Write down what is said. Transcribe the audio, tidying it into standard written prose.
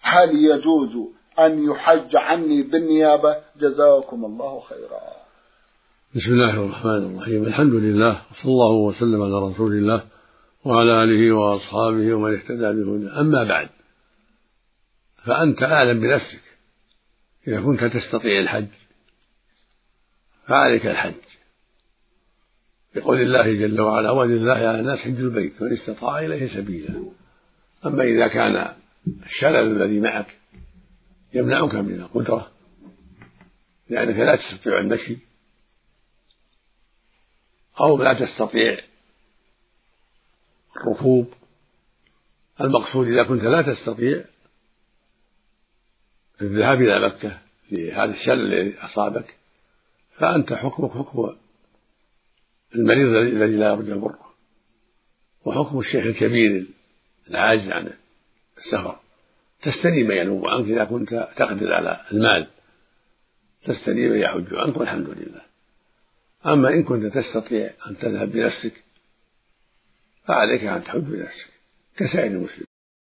هل يجوز أن يحج عني بالنيابة؟ جزاكم الله خيرا. بسم الله الرحمن الرحيم. الحمد لله وصلى الله وسلم على رسول الله وعلى آله وأصحابه ومن اهتدى بهداه. أما بعد، فأنت أعلم بنفسك. إذا كنت تستطيع الحج فعليك الحج بقول الله جل وعلا: ولله على الناس حج البيت من استطاع إليه سبيلا. أما إذا كان الشلل الذي معك يمنعك من القدرة لأنك لا تستطيع المشي أو لا تستطيع الركوب، المقصود إذا كنت لا تستطيع الذهاب إلى مكة لهذا الشلل الذي أصابك، فأنت حكمك حكم المريض الذي لا يرجى بره، وحكم الشيخ الكبير العاجز عن السفر. تستني من ينوب عنك إذا كنت تقدر على المال، تستني من يحج عنك والحمد لله. أما إن كنت تستطيع أن تذهب بنفسك فعليك أن تحج بنفسك كسائر المسلمين.